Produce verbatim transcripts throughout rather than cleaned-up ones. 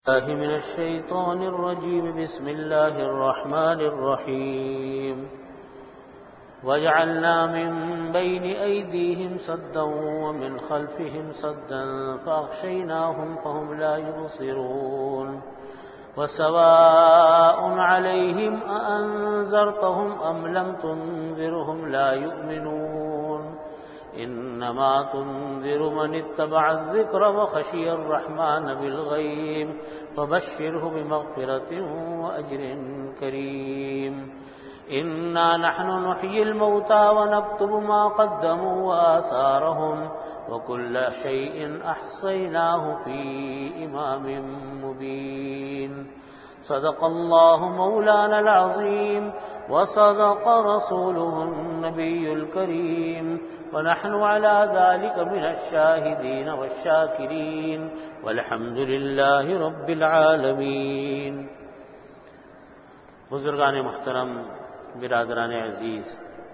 الله من الشيطان الرجيم. بسم الله الرحمن الرحيم. وجعلنا من بين أيديهم سدا ومن خلفهم سدا فأغشيناهم فهم لا يبصرون. وسواء عليهم أأنذرتهم أم لم تنذرهم لا يؤمنون. إنما تنذر من اتبع الذكر وخشي الرحمن بالغيب فبشره بمغفرة وأجر كريم. إنا نحن نحيي الموتى ونكتب ما قدموا وآثارهم وكل شيء أحصيناه في إمام مبين. صدق الله مولانا العظيم وصدق رسوله النبي الكريم ونحن على ذلك من الشاهدين والشاكرين والحمد لله رب العالمين. بزرگان محترم، برادران عزیز،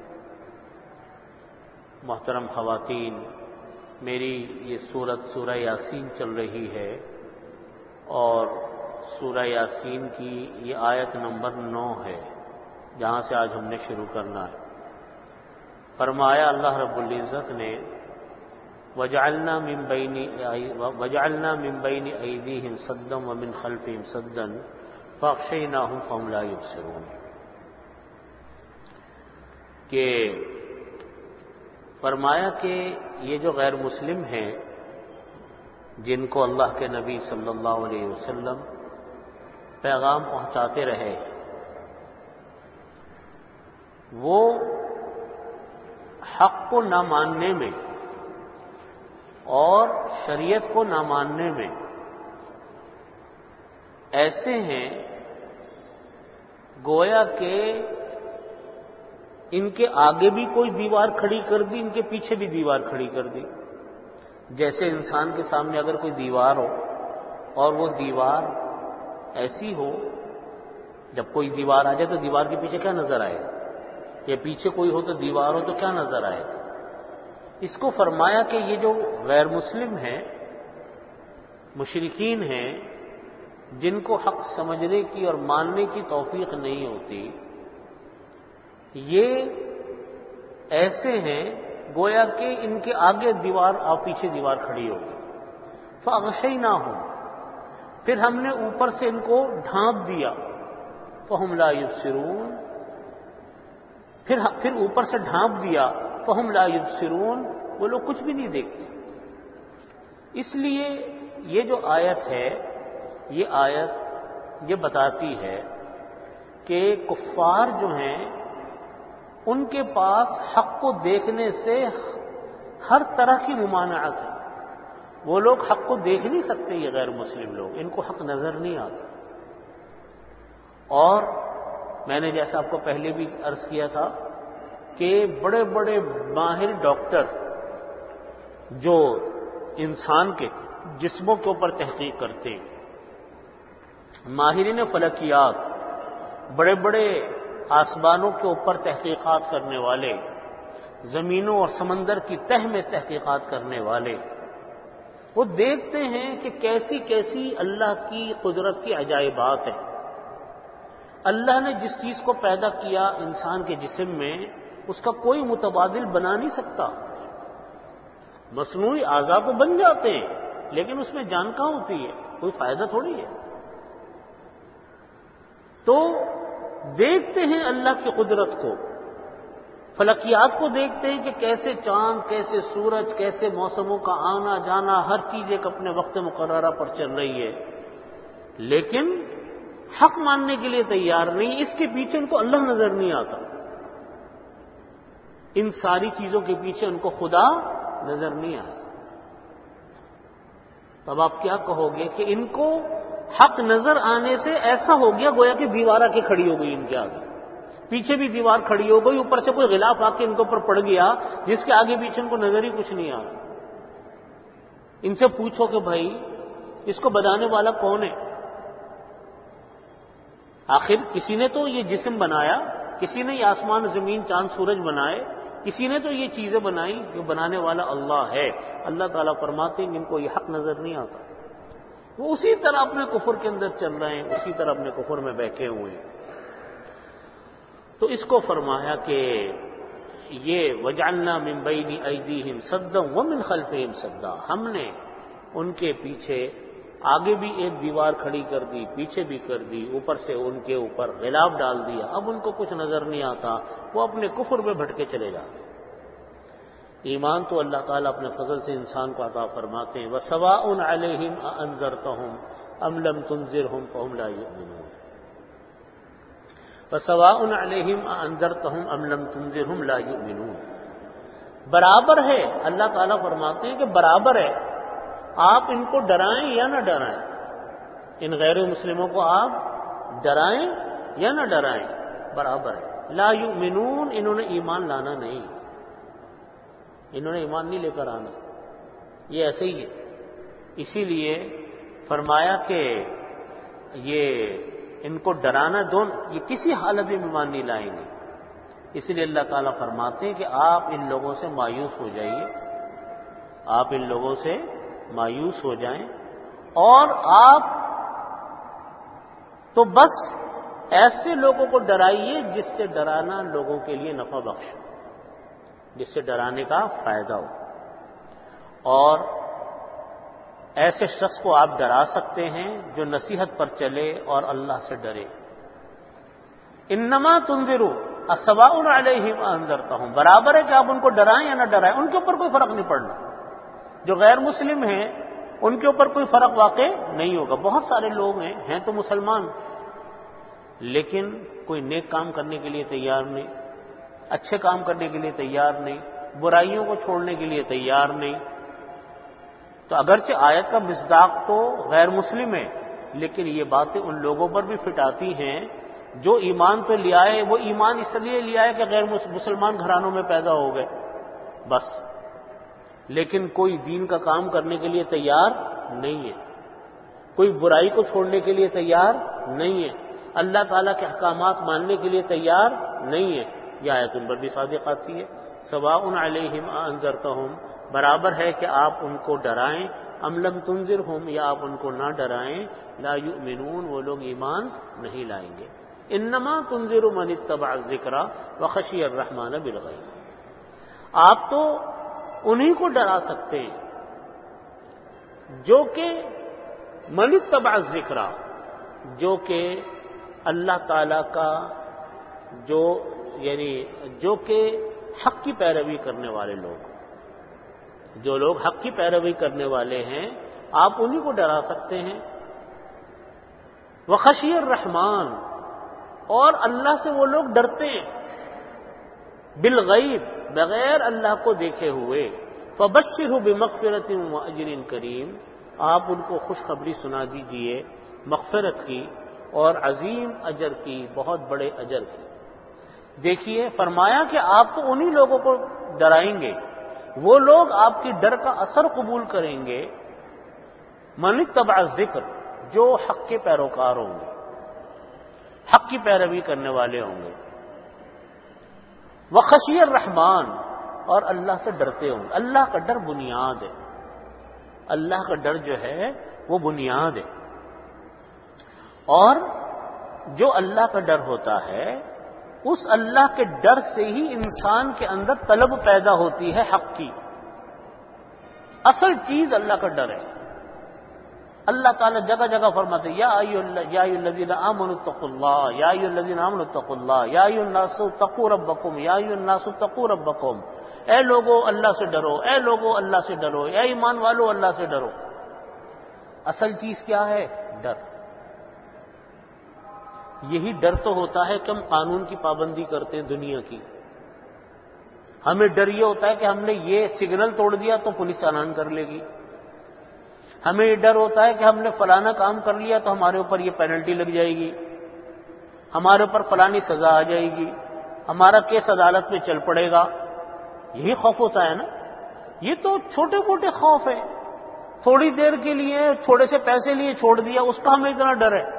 محترم خواتین، میری یہ سورت سورہ یاسین چل رہی ہے اور سورہ یاسین کی یہ آیت نمبر نو ہے جہاں سے آج ہم نے شروع کرنا ہے. فرمایا اللہ رب العزت نے وجعلنا من بین وجعلنا من بین ایدیہم سدا ومن خلفہم سدا فاغشیناہم فہم لا یبصرون، کہ فرمایا کہ یہ جو غیر مسلم ہیں جن کو اللہ کے نبی صلی اللہ علیہ وسلم پیغام پہنچاتے رہے، وہ حق کو نہ ماننے میں اور شریعت کو نہ ماننے میں ایسے ہیں گویا کہ ان کے آگے بھی کوئی دیوار کھڑی کر دی، ان کے پیچھے بھی دیوار کھڑی کر دی. جیسے انسان کے سامنے اگر کوئی دیوار ہو اور وہ دیوار ایسی ہو، جب کوئی دیوار آ جائے تو دیوار کے پیچھے کیا نظر آئے گا، یا پیچھے کوئی ہو تو دیوار ہو تو کیا نظر آئے گا. اس کو فرمایا کہ یہ جو غیر مسلم ہیں، مشرکین ہیں، جن کو حق سمجھنے کی اور ماننے کی توفیق نہیں ہوتی، یہ ایسے ہیں گویا کہ ان کے آگے دیوار اور پیچھے دیوار کھڑی ہوگی. فاغشیناہم، پھر ہم نے اوپر سے ان کو ڈھانپ دیا. فہم لا یبصرون، پھر پھر اوپر سے ڈھانپ دیا. فہم لا یبصرون، وہ لوگ کچھ بھی نہیں دیکھتے. اس لیے یہ جو آیت ہے، یہ آیت یہ بتاتی ہے کہ کفار جو ہیں ان کے پاس حق کو دیکھنے سے ہر طرح کی ممانعت ہے. وہ لوگ حق کو دیکھ نہیں سکتے، یہ غیر مسلم لوگ، ان کو حق نظر نہیں آتا. اور میں نے جیسا آپ کو پہلے بھی عرض کیا تھا کہ بڑے بڑے ماہر ڈاکٹر جو انسان کے جسموں کے اوپر تحقیق کرتے ہیں، ماہرین فلکیات، بڑے بڑے آسمانوں کے اوپر تحقیقات کرنے والے، زمینوں اور سمندر کی تہ میں تحقیقات کرنے والے، وہ دیکھتے ہیں کہ کیسی کیسی اللہ کی قدرت کی عجائبات ہیں. اللہ نے جس چیز کو پیدا کیا انسان کے جسم میں، اس کا کوئی متبادل بنا نہیں سکتا. مصنوعی اعضاء تو بن جاتے ہیں لیکن اس میں جان کہاں ہوتی ہے، کوئی فائدہ تھوڑی ہے. تو دیکھتے ہیں اللہ کی قدرت کو، فلکیات کو دیکھتے ہیں کہ کیسے چاند، کیسے سورج، کیسے موسموں کا آنا جانا، ہر چیز ایک اپنے وقت مقررہ پر چل رہی ہے، لیکن حق ماننے کے لیے تیار نہیں. اس کے پیچھے ان کو اللہ نظر نہیں آتا، ان ساری چیزوں کے پیچھے ان کو خدا نظر نہیں آیا. تب آپ کیا کہو گے کہ ان کو حق نظر آنے سے ایسا ہو گیا گویا کہ دیوار آ کے کھڑی ہو گئی ان کے آگے، پیچھے بھی دیوار کھڑی ہو گئی، اوپر سے کوئی غلاف آ کے ان کے اوپر پڑ گیا جس کے آگے پیچھے ان کو نظر ہی کچھ نہیں آ رہا. ان سے پوچھو کہ بھائی اس کو بنانے والا کون ہے؟ آخر کسی نے تو یہ جسم بنایا، کسی نے یہ آسمان زمین چاند سورج بنائے، کسی نے تو یہ چیزیں بنائی، جو بنانے والا اللہ ہے. اللہ تعالیٰ فرماتے ہیں ان کو یہ حق نظر نہیں آتا. وہ اسی طرح اپنے کفر کے اندر چل رہے ہیں، اسی طرح اپنے کفر میں بہکے ہوئے ہیں۔ تو اس کو فرمایا کہ یہ وجعلنا من بین ایدیہم سدا ومن خلفہم سدا، ہم نے ان کے پیچھے آگے بھی ایک دیوار کھڑی کر دی، پیچھے بھی کر دی، اوپر سے ان کے اوپر غلاف ڈال دیا، اب ان کو کچھ نظر نہیں آتا، وہ اپنے کفر میں بھٹکے چلے جاتے ہیں۔ ایمان تو اللہ تعالیٰ اپنے فضل سے انسان کو عطا فرماتے ہیں۔ وَسَوَاءٌ عَلَيْهِمْ أَأَنذَرْتَهُمْ أَمْ لَمْ تُنذِرْهُمْ فَهُمْ لَا يُؤْمِنُونَ وَسَوَاءٌ عَلَيْهِمْ أَأَنذَرْتَهُمْ أَمْ لَمْ تُنذِرْهُمْ لَا يُؤْمِنُونَ، برابر ہے، اللہ تعالیٰ فرماتے ہیں کہ برابر ہے، آپ ان کو ڈرائیں یا نہ ڈرائیں، ان غیر مسلموں کو آپ ڈرائیں یا نہ ڈرائیں، برابر ہے۔ لا یؤمنون، انہوں نے ایمان لانا نہیں، انہوں نے ایمان نہیں لے کر آنا، یہ ایسے ہی ہے۔ اسی لیے فرمایا کہ یہ ان کو ڈرانا دونوں، یہ کسی حالت میں ایمان نہیں لائیں گے، اس لیے اللہ تعالیٰ فرماتے ہیں کہ آپ ان لوگوں سے مایوس ہو جائیے، آپ ان لوگوں سے مایوس ہو جائیں، اور آپ تو بس ایسے لوگوں کو ڈرائیے جس سے ڈرانا لوگوں کے لیے نفع بخش ہو، جس سے ڈرانے کا فائدہ ہو، اور ایسے شخص کو آپ ڈرا سکتے ہیں جو نصیحت پر چلے اور اللہ سے ڈرے۔ انما تنذروا اسواء علیہم انذرتہم، برابر ہے کہ آپ ان کو ڈرائیں یا نہ ڈرائیں، ان کے اوپر کوئی فرق نہیں پڑنا۔ جو غیر مسلم ہیں ان کے اوپر کوئی فرق واقع نہیں ہوگا۔ بہت سارے لوگ ہیں ہیں تو مسلمان، لیکن کوئی نیک کام کرنے کے لیے تیار نہیں، اچھے کام کرنے کے لیے تیار نہیں، برائیوں کو چھوڑنے کے لیے تیار نہیں۔ تو اگرچہ آیت کا مصداق تو غیر مسلم ہے، لیکن یہ باتیں ان لوگوں پر بھی فٹ آتی ہیں جو ایمان تو لے آئے، وہ ایمان اس لیے لے آئے کہ غیر مسلمان گھرانوں میں پیدا ہو گئے بس، لیکن کوئی دین کا کام کرنے کے لیے تیار نہیں ہے، کوئی برائی کو چھوڑنے کے لیے تیار نہیں ہے، اللہ تعالیٰ کے احکامات ماننے کے لیے تیار نہیں ہے۔ یہ آیت ان پر بھی صادق آتی ہے، سواء علیہم انذرتہم، برابر ہے کہ آپ ان کو ڈرائیں، ام لم تنذرہم، یا آپ ان کو نہ ڈرائیں، لا یؤمنون، وہ لوگ ایمان نہیں لائیں گے۔ انما تنذر من اتبع الذکر وخشی الرحمن بالغیب، آپ تو انہی کو ڈرا سکتے ہیں جو کہ من اتبع الذکر، جو کہ اللہ تعالی کا جو یعنی جو کہ حق کی پیروی کرنے والے لوگ، جو لوگ حق کی پیروی کرنے والے ہیں آپ انہی کو ڈرا سکتے ہیں۔ وخشی الرحمن، اور اللہ سے وہ لوگ ڈرتے ہیں بالغیب، بغیر اللہ کو دیکھے ہوئے۔ فبشرہ بمغفرۃ واجر کریم، آپ ان کو خوشخبری سنا دیجئے مغفرت کی اور عظیم اجر کی، بہت بڑے اجر کی۔ دیکھیے فرمایا کہ آپ تو انہی لوگوں کو ڈرائیں گے، وہ لوگ آپ کی ڈر کا اثر قبول کریں گے، من اتبع الذکر، جو حق کے پیروکار ہوں گے، حق کی پیروی کرنے والے ہوں گے۔ وخشی الرحمن، اور اللہ سے ڈرتے ہوں گے۔ اللہ کا ڈر بنیاد ہے، اللہ کا ڈر جو ہے وہ بنیاد ہے، اور جو اللہ کا ڈر ہوتا ہے اس اللہ کے ڈر سے ہی انسان کے اندر طلب پیدا ہوتی ہے حق کی۔ اصل چیز اللہ کا ڈر ہے۔ اللہ تعالیٰ جگہ جگہ فرماتے ہیں، یا ایھا الذین آمنوا اتقوا اللہ، یا ایھا الذین آمنوا اتقوا اللہ، یا ایھا الناس اتقوا ربکم، یا ایھا الناس اتقوا ربکم، اے لوگو اللہ سے ڈرو، اے لوگو اللہ سے ڈرو، اے ایمان والو اللہ سے ڈرو۔ اصل چیز کیا ہے؟ ڈر۔ یہی ڈر تو ہوتا ہے کہ ہم قانون کی پابندی کرتے ہیں دنیا کی۔ ہمیں ڈر یہ ہوتا ہے کہ ہم نے یہ سگنل توڑ دیا تو پولیس چالان کر لے گی، ہمیں یہ ڈر ہوتا ہے کہ ہم نے فلانا کام کر لیا تو ہمارے اوپر یہ پینلٹی لگ جائے گی، ہمارے اوپر فلانی سزا آ جائے گی، ہمارا کیس عدالت میں چل پڑے گا۔ یہی خوف ہوتا ہے نا۔ یہ تو چھوٹے موٹے خوف ہیں، تھوڑی دیر کے لیے تھوڑے سے پیسے لیے چھوڑ دیا، اس کا ہمیں اتنا ڈر ہے۔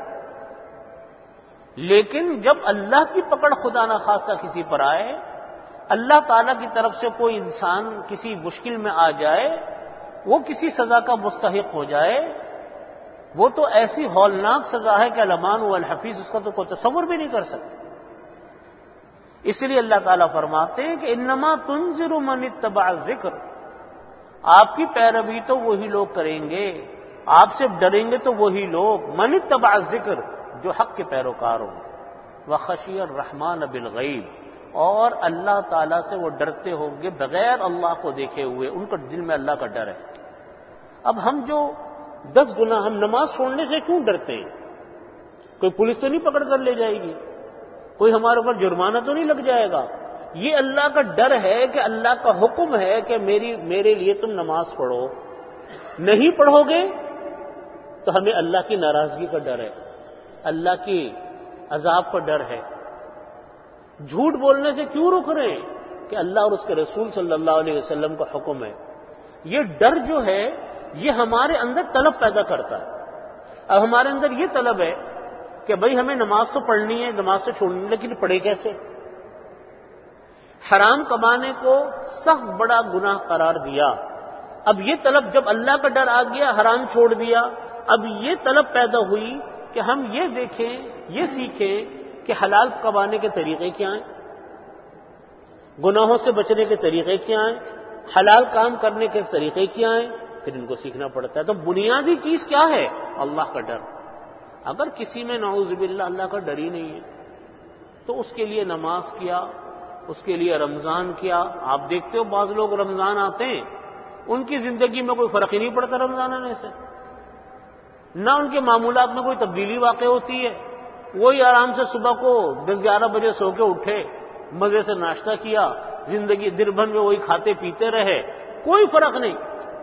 لیکن جب اللہ کی پکڑ خدا نہ خواستہ کسی پر آئے، اللہ تعالیٰ کی طرف سے کوئی انسان کسی مشکل میں آ جائے، وہ کسی سزا کا مستحق ہو جائے، وہ تو ایسی ہولناک سزا ہے کہ علمان والحفیظ اس کا تو کوئی تصور بھی نہیں کر سکتے. اس لیے اللہ تعالیٰ فرماتے ہیں کہ انما تنذر من اتبع الذکر، آپ کی پیروی تو وہی لوگ کریں گے، آپ سے ڈریں گے تو وہی لوگ، من اتبع الذکر، جو حق کے پیروکار ہوں. وخشی الرحمن بالغیب، اور اللہ تعالیٰ سے وہ ڈرتے ہوں گے بغیر اللہ کو دیکھے ہوئے، ان کا دل میں اللہ کا ڈر ہے. اب ہم جو دس گناہ، ہم نماز چھوڑنے سے کیوں ڈرتے ہیں؟ کوئی پولیس تو نہیں پکڑ کر لے جائے گی، کوئی ہمارے اوپر جرمانہ تو نہیں لگ جائے گا. یہ اللہ کا ڈر ہے کہ اللہ کا حکم ہے کہ میری میرے لیے تم نماز پڑھو، نہیں پڑھو گے تو ہمیں اللہ کی ناراضگی کا ڈر ہے، اللہ کی عذاب کا ڈر ہے. جھوٹ بولنے سے کیوں رک رہے ہیں؟ کہ اللہ اور اس کے رسول صلی اللہ علیہ وسلم کا حکم ہے. یہ ڈر جو ہے یہ ہمارے اندر طلب پیدا کرتا ہے. اب ہمارے اندر یہ طلب ہے کہ بھئی ہمیں نماز تو پڑھنی ہے، نماز تو چھوڑنی ہے، لیکن پڑھے کیسے؟ حرام کمانے کو سخت بڑا گناہ قرار دیا. اب یہ طلب، جب اللہ کا ڈر آ گیا، حرام چھوڑ دیا، اب یہ طلب پیدا ہوئی کہ ہم یہ دیکھیں، یہ سیکھیں کہ حلال کمانے کے طریقے کیا ہیں، گناہوں سے بچنے کے طریقے کیا ہیں، حلال کام کرنے کے طریقے کیا ہیں، پھر ان کو سیکھنا پڑتا ہے. تو بنیادی چیز کیا ہے؟ اللہ کا ڈر. اگر کسی میں نعوذ باللہ اللہ کا ڈر ہی نہیں ہے تو اس کے لیے نماز کیا، اس کے لیے رمضان کیا. آپ دیکھتے ہو بعض لوگ رمضان آتے ہیں، ان کی زندگی میں کوئی فرق ہی نہیں پڑتا رمضان آنے سے، نہ ان کے معمولات میں کوئی تبدیلی واقع ہوتی ہے. وہی آرام سے صبح کو دس گیارہ بجے سو کے اٹھے، مزے سے ناشتہ کیا، زندگی دن بھر میں وہی کھاتے پیتے رہے، کوئی فرق نہیں،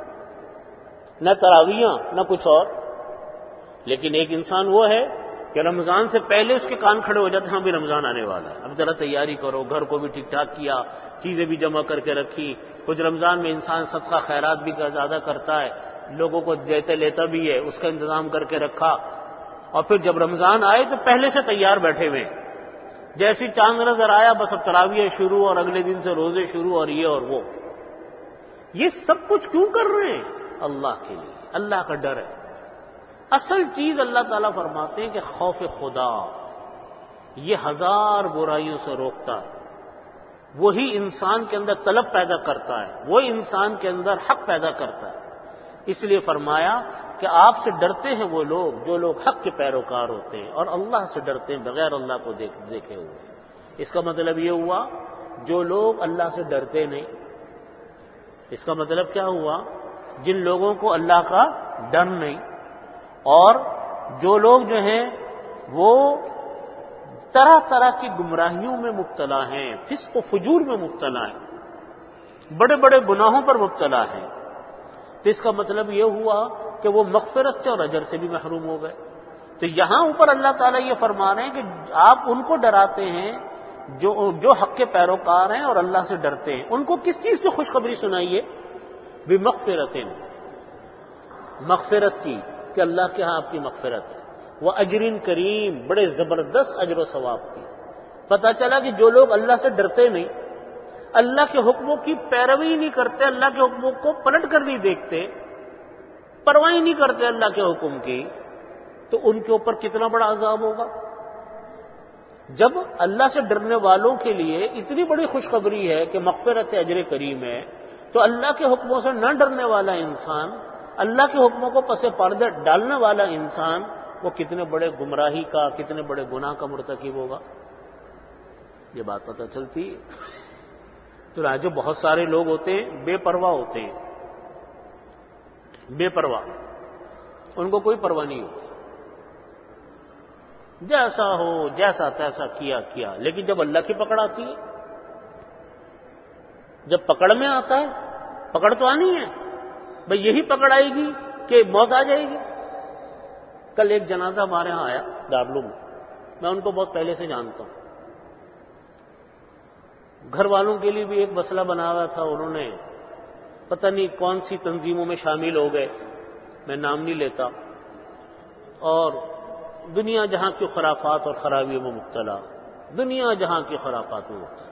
نہ تراویاں نہ کچھ اور. لیکن ایک انسان وہ ہے کہ رمضان سے پہلے اس کے کان کھڑے ہو جاتے ہیں، ہاں بھی رمضان آنے والا ہے، اب ذرا تیاری کرو، گھر کو بھی ٹھیک ٹھاک کیا، چیزیں بھی جمع کر کے رکھی. کچھ رمضان میں انسان صدقہ خیرات بھی زیادہ کرتا ہے، لوگوں کو دیتے لیتا بھی ہے، اس کا انتظام کر کے رکھا. اور پھر جب رمضان آئے تو پہلے سے تیار بیٹھے ہوئے، جیسی چاند نظر آیا بس اب تراویح شروع، اور اگلے دن سے روزے شروع، اور یہ اور وہ. یہ سب کچھ کیوں کر رہے ہیں؟ اللہ کے لیے، اللہ کا ڈر ہے. اصل چیز اللہ تعالیٰ فرماتے ہیں کہ خوف خدا یہ ہزار برائیوں سے روکتا ہے، وہی انسان کے اندر طلب پیدا کرتا ہے، وہی انسان کے اندر حق پیدا کرتا ہے. اس لیے فرمایا کہ آپ سے ڈرتے ہیں وہ لوگ جو لوگ حق کے پیروکار ہوتے ہیں، اور اللہ سے ڈرتے ہیں بغیر اللہ کو دیکھ دیکھے ہوئے. اس کا مطلب یہ ہوا جو لوگ اللہ سے ڈرتے نہیں. اس کا مطلب کیا ہوا؟ جن لوگوں کو اللہ کا ڈر نہیں، اور جو لوگ جو ہیں وہ طرح طرح کی گمراہیوں میں مبتلا ہیں، فسق و فجور میں مبتلا ہیں، بڑے بڑے گناہوں پر مبتلا ہیں. تو اس کا مطلب یہ ہوا کہ وہ مغفرت سے اور اجر سے بھی محروم ہو گئے. تو یہاں اوپر اللہ تعالیٰ یہ فرما رہے ہیں کہ آپ ان کو ڈراتے ہیں جو جو حق کے پیروکار ہیں اور اللہ سے ڈرتے ہیں. ان کو کس چیز کی خوشخبری سنائیے؟ بمغفرت، مغفرت کی، کہ اللہ کے ہاں آپ کی مغفرت ہے، وہ اجر کریم، بڑے زبردست اجر و ثواب کی. پتہ چلا کہ جو لوگ اللہ سے ڈرتے نہیں، اللہ کے حکموں کی پیروی نہیں کرتے، اللہ کے حکموں کو پلٹ کر نہیں دیکھتے، پرواہ نہیں کرتے اللہ کے حکم کی، تو ان کے اوپر کتنا بڑا عذاب ہوگا. جب اللہ سے ڈرنے والوں کے لیے اتنی بڑی خوشخبری ہے کہ مغفرت اجر کریم ہے، تو اللہ کے حکموں سے نہ ڈرنے والا انسان، اللہ کے حکموں کو پس پردہ ڈالنے والا انسان، وہ کتنے بڑے گمراہی کا، کتنے بڑے گناہ کا مرتکب ہوگا. یہ بات پتہ چلتی ہے. تو آج جو بہت سارے لوگ ہوتے ہیں بے پرواہ ہوتے ہیں، بے پرواہ، ان کو کوئی پرواہ نہیں ہوتی، جیسا ہو جیسا تیسا کیا کیا. لیکن جب اللہ کی پکڑ آتی ہے، جب پکڑ میں آتا ہے، پکڑ تو آنی ہے بھئی، یہی پکڑ آئے گی کہ موت آ جائے گی. کل ایک جنازہ ہمارے ہاں آیا دارالعلوم میں، میں ان کو بہت پہلے سے جانتا ہوں. گھر والوں کے لیے بھی ایک مسئلہ بنا ہوا تھا، انہوں نے پتہ نہیں کون سی تنظیموں میں شامل ہو گئے، میں نام نہیں لیتا، اور دنیا جہاں کی خرافات اور خرابیوں میں مبتلا، دنیا جہاں کی خرافات میں مبتلا.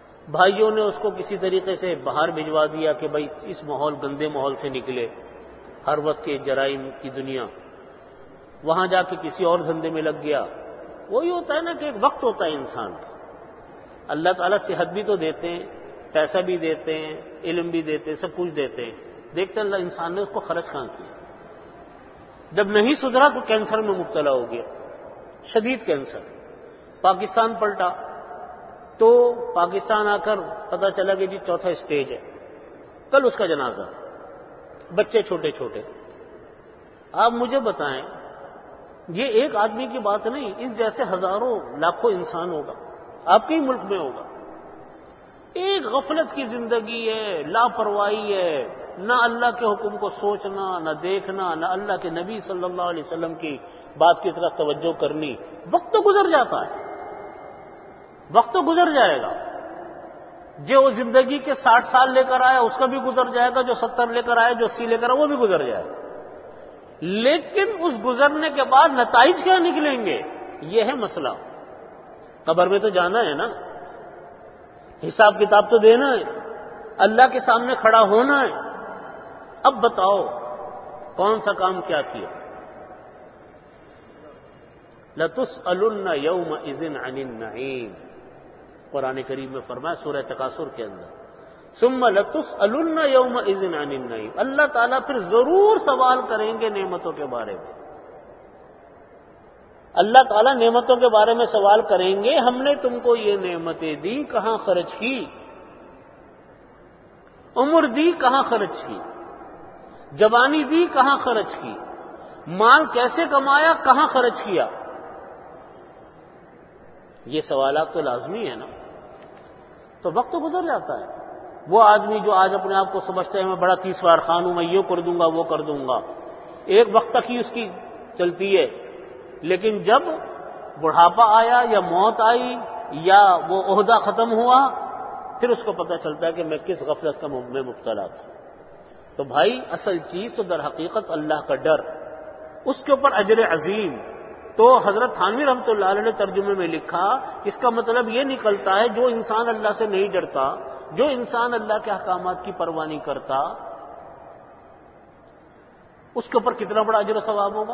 بھائیوں نے اس کو کسی طریقے سے باہر بھجوا دیا کہ بھائی اس ماحول، گندے ماحول سے نکلے. ہر وقت کے جرائم کی دنیا، وہاں جا کے کسی اور دھندے میں لگ گیا. وہی ہوتا ہے نا کہ ایک وقت ہوتا ہے انسان کا. اللہ تعالیٰ صحت بھی تو دیتے ہیں، پیسہ بھی دیتے ہیں، علم بھی دیتے ہیں، سب کچھ دیتے ہیں. دیکھتے اللہ انسان نے اس کو خرچ کہاں کیا. جب نہیں سدھرا تو کینسر میں مبتلا ہو گیا، شدید کینسر. پاکستان پلٹا تو پاکستان آ کر پتا چلا کہ جی چوتھا اسٹیج ہے. کل اس کا جنازہ تھا، بچے چھوٹے چھوٹے. آپ مجھے بتائیں، یہ ایک آدمی کی بات نہیں، اس جیسے ہزاروں لاکھوں انسان ہوگا، آپ کے ہی ملک میں ہوگا. ایک غفلت کی زندگی ہے، لاپرواہی ہے، نہ اللہ کے حکم کو سوچنا، نہ دیکھنا، نہ اللہ کے نبی صلی اللہ علیہ وسلم کی بات کی طرف توجہ کرنی. وقت تو گزر جاتا ہے، وقت تو گزر جائے گا. جو زندگی کے ساٹھ سال لے کر آیا اس کا بھی گزر جائے گا، جو ستر لے کر آیا، جو اسی لے کر آیا وہ بھی گزر جائے گا. لیکن اس گزرنے کے بعد نتائج کیا نکلیں گے، یہ ہے مسئلہ. قبر میں تو جانا ہے نا، حساب کتاب تو دینا ہے، اللہ کے سامنے کھڑا ہونا ہے. اب بتاؤ کون سا کام کیا کیا. لَتُسْأَلُنَّ يَوْمَئِذٍ عَنِ النَّعِيمِ، قرآن کریم میں فرمایا سورہ تکاثر کے اندر، ثُمَّ لَتُسْأَلُنَّ يَوْمَئِذٍ عَنِ النَّعِيمِ. اللہ تعالیٰ پھر ضرور سوال کریں گے نعمتوں کے بارے میں. اللہ تعالیٰ نعمتوں کے بارے میں سوال کریں گے، ہم نے تم کو یہ نعمتیں دی، کہاں خرچ کی؟ عمر دی، کہاں خرچ کی؟ جوانی دی، کہاں خرچ کی؟ مال کیسے کمایا، کہاں خرچ کیا؟ یہ سوالات تو لازمی ہے نا. تو وقت تو گزر جاتا ہے. وہ آدمی جو آج اپنے آپ کو سمجھتا ہے میں بڑا تیسوار خان ہوں، میں یہ کر دوں گا وہ کر دوں گا، ایک وقت تک ہی اس کی چلتی ہے. لیکن جب بڑھاپا آیا یا موت آئی یا وہ عہدہ ختم ہوا، پھر اس کو پتہ چلتا ہے کہ میں کس غفلت کا میں مبتلا تھا. تو بھائی اصل چیز تو در حقیقت اللہ کا ڈر، اس کے اوپر اجر عظیم. تو حضرت تھانوی رحمۃ اللہ علیہ نے ترجمے میں لکھا، اس کا مطلب یہ نکلتا ہے جو انسان اللہ سے نہیں ڈرتا، جو انسان اللہ کے احکامات کی پرواہ نہیں کرتا، اس کے اوپر کتنا بڑا اجر و ثواب ہوگا.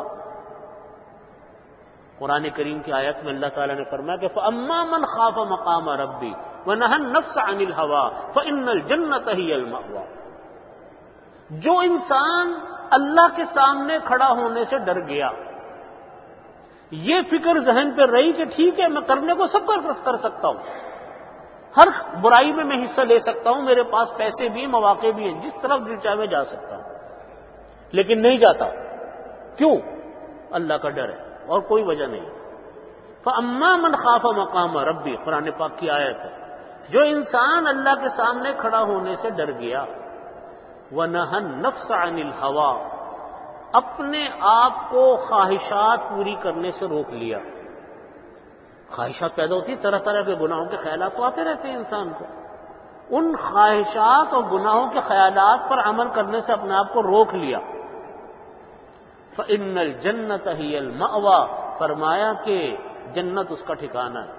قرآن کریم کی آیت میں اللہ تعالیٰ نے فرمایا کہ فَأَمَّا مَنْ خَافَ مَقَامَ رَبِّهِ وَنَهَى النَّفْسَ عَنِ الْهَوَىٰ فَإِنَّ الْجَنَّةَ هِيَ الْمَأْوَىٰ. جو انسان اللہ کے سامنے کھڑا ہونے سے ڈر گیا، یہ فکر ذہن پہ رہی کہ ٹھیک ہے میں کرنے کو سب کر سکتا ہوں، ہر برائی میں میں حصہ لے سکتا ہوں، میرے پاس پیسے بھی مواقع بھی ہیں، جس طرف دل چاہے میں جا سکتا ہوں، لیکن نہیں جاتا. کیوں؟ اللہ کا ڈر ہے اور کوئی وجہ نہیں. فَأَمَّا مَنْ خَافَ مَقَامَ رَبِّهِ، قرآن پاک کی آیت ہے. جو انسان اللہ کے سامنے کھڑا ہونے سے ڈر گیا، وَنَهَى النَّفْسَ عَنِ الْهَوَىٰ، اپنے آپ کو خواہشات پوری کرنے سے روک لیا. خواہشات پیدا ہوتی ہیں، طرح طرح کے گناہوں کے خیالات تو آتے رہتے ہیں انسان کو. ان خواہشات اور گناہوں کے خیالات پر عمل کرنے سے اپنے آپ کو روک لیا. فَإِنَّ الْجَنَّةَ هِيَ الْمَأْوَىٰ، فرمایا کہ جنت اس کا ٹھکانہ ہے.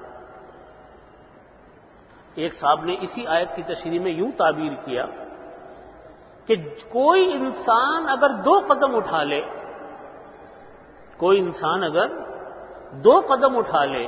ایک صاحب نے اسی آیت کی تشریح میں یوں تعبیر کیا کہ کوئی انسان اگر دو قدم اٹھا لے، کوئی انسان اگر دو قدم اٹھا لے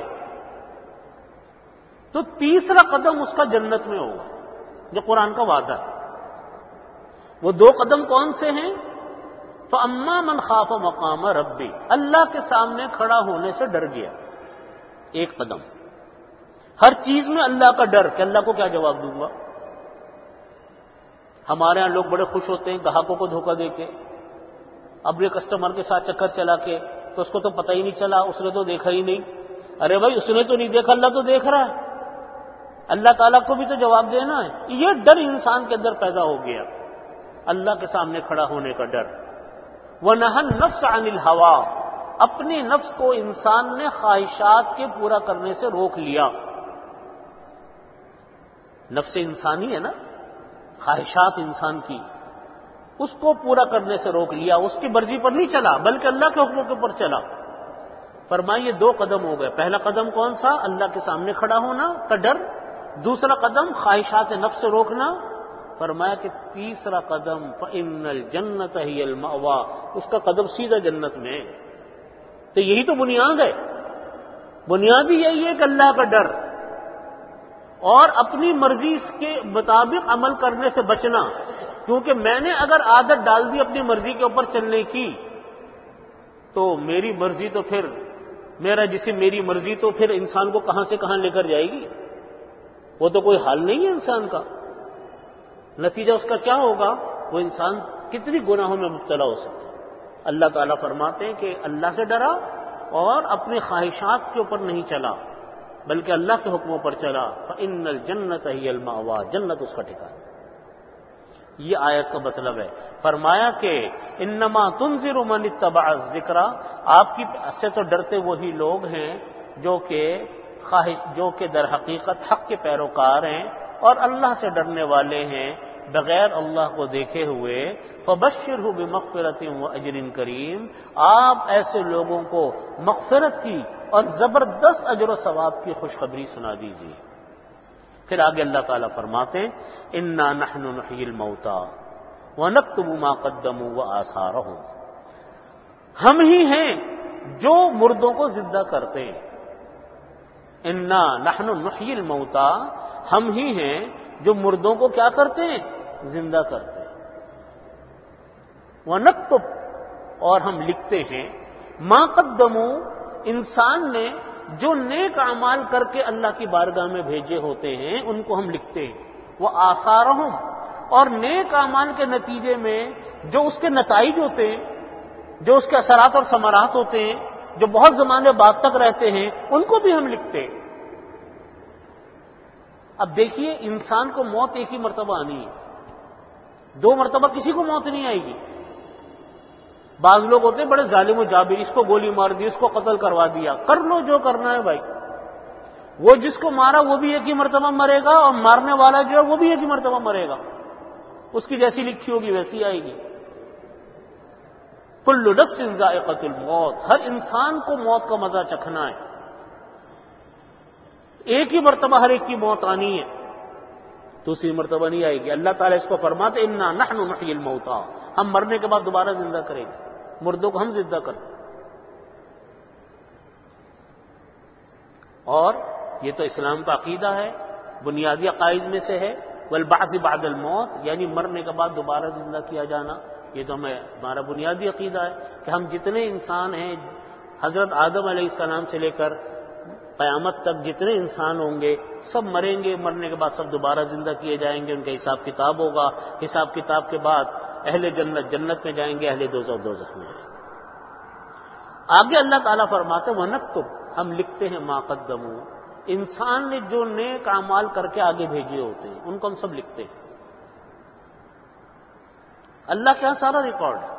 تو تیسرا قدم اس کا جنت میں ہوگا، جو قرآن کا وعدہ ہے. وہ دو قدم کون سے ہیں؟ فَأَمَّا مَنْ خَافَ مَقَامَ رَبِّهِ، اللہ کے سامنے کھڑا ہونے سے ڈر گیا، ایک قدم. ہر چیز میں اللہ کا ڈر کہ اللہ کو کیا جواب دوں گا. ہمارے ہاں لوگ بڑے خوش ہوتے ہیں گاہکوں کو دھوکہ دے کے، اپنے کسٹمر کے ساتھ چکر چلا کے، تو اس کو تو پتہ ہی نہیں چلا، اس نے تو دیکھا ہی نہیں. ارے بھائی اس نے تو نہیں دیکھا، اللہ تو دیکھ رہا ہے، اللہ تعالیٰ کو بھی تو جواب دینا ہے. یہ ڈر انسان کے اندر پیدا ہو گیا، اللہ کے سامنے کھڑا ہونے کا ڈر. وَنَهَى النَّفْسَ عَنِ الْهَوَىٰ، اپنے نفس کو انسان نے خواہشات کے پورا کرنے سے روک لیا. نفس انسانی ہے نا، خواہشات انسان کی، اس کو پورا کرنے سے روک لیا، اس کی مرضی پر نہیں چلا بلکہ اللہ کے حکموں کے اوپر چلا. فرمائیے دو قدم ہو گئے. پہلا قدم کون سا؟ اللہ کے سامنے کھڑا ہونا کا ڈر. دوسرا قدم خواہشات نفس سے روکنا. فرمایا کہ تیسرا قدم فَإِنَّ الْجَنَّةَ هِيَ الْمَأْوَىٰ، اس کا قدم سیدھا جنت میں ہے۔ تو یہی تو بنیاد ہے، بنیاد ہی یہی ہے کہ اللہ کا ڈر اور اپنی مرضی کے مطابق عمل کرنے سے بچنا، کیونکہ میں نے اگر عادت ڈال دی اپنی مرضی کے اوپر چلنے کی تو میری مرضی تو پھر میرا جسم میری مرضی تو پھر انسان کو کہاں سے کہاں لے کر جائے گی، وہ تو کوئی حال نہیں ہے انسان کا۔ نتیجہ اس کا کیا ہوگا؟ وہ انسان کتنی گناہوں میں مبتلا ہو سکتا ہے۔ اللہ تعالیٰ فرماتے ہیں کہ اللہ سے ڈرا اور اپنے خواہشات کے اوپر نہیں چلا بلکہ اللہ کے حکموں پر چلا۔ فَإِنَّ الْجَنَّةَ هِيَ الْمَأْوَىٰ، جنت اس کا ٹھکانہ۔ یہ آیت کا مطلب ہے۔ فرمایا کہ انما تنذر من اتبع الذکر، آپ کی سے تو ڈرتے وہی لوگ ہیں جو کہ خواہش جو کہ در حقیقت حق کے پیروکار ہیں اور اللہ سے ڈرنے والے ہیں بغیر اللہ کو دیکھے ہوئے۔ فبشرہ بمغفرۃ واجر کریم، آپ ایسے لوگوں کو مغفرت کی اور زبردست اجر و ثواب کی خوشخبری سنا دیجیے۔ پھر آگے اللہ تعالیٰ فرماتے ہیں انا نحن نحیی الموتى ونکتب ما قدموا وآثارهم، ہم ہی ہیں جو مردوں کو زندہ کرتے ہیں۔ انا نحن نحیی الموتى، ہم ہی ہیں جو مردوں کو کیا کرتے ہیں؟ زندہ کرتے ہیں۔ ونکتب، اور ہم لکھتے ہیں، ما قدموا، انسان نے جو نیک اعمال کر کے اللہ کی بارگاہ میں بھیجے ہوتے ہیں ان کو ہم لکھتے ہیں۔ وہ آثارہم، اور نیک اعمال کے نتیجے میں جو اس کے نتائج ہوتے ہیں، جو اس کے اثرات اور ثمرات ہوتے ہیں، جو بہت زمانے بعد تک رہتے ہیں، ان کو بھی ہم لکھتے ہیں۔ اب دیکھیے انسان کو موت ایک ہی مرتبہ آنی ہے، دو مرتبہ کسی کو موت نہیں آئے گی۔ بعض لوگ ہوتے ہیں بڑے ظالم و جابر، اس کو گولی مار دی، اس کو قتل کروا دیا، کر لو جو کرنا ہے بھائی۔ وہ جس کو مارا وہ بھی ایک ہی مرتبہ مرے گا اور مارنے والا جو ہے وہ بھی ایک ہی مرتبہ مرے گا، اس کی جیسی لکھی ہوگی ویسی آئے گی۔ کل نفس ذائقۃ الموت، ہر انسان کو موت کا مزہ چکھنا ہے، ایک ہی مرتبہ ہر ایک کی موت آنی ہے، دوسری مرتبہ نہیں آئے گی۔ اللہ تعالیٰ اس کو فرماتے انا نحن نحیی الموتى، ہم مرنے کے بعد دوبارہ زندہ کریں گے، مردوں کو ہم زندہ کرتے ہیں۔ اور یہ تو اسلام کا عقیدہ ہے، بنیادی عقائد میں سے ہے، والبعث بعد الموت، یعنی مرنے کے بعد دوبارہ زندہ کیا جانا، یہ تو ہمیں ہمارا بنیادی عقیدہ ہے کہ ہم جتنے انسان ہیں حضرت آدم علیہ السلام سے لے کر قیامت تک جتنے انسان ہوں گے سب مریں گے، مرنے کے بعد سب دوبارہ زندہ کیے جائیں گے، ان کا حساب کتاب ہوگا، حساب کتاب کے بعد اہل جنت جنت میں جائیں گے، اہل دوزخ دوزخ میں جائیں گے۔ آگے اللہ تعالیٰ فرماتے ہیں وَنَکْتُبْ، ہم لکھتے ہیں ما قدموا، انسان نے جو نیک اعمال کر کے آگے بھیجے ہوتے ہیں ان کو ہم سب لکھتے ہیں۔ اللہ کیا سارا ریکارڈ ہے،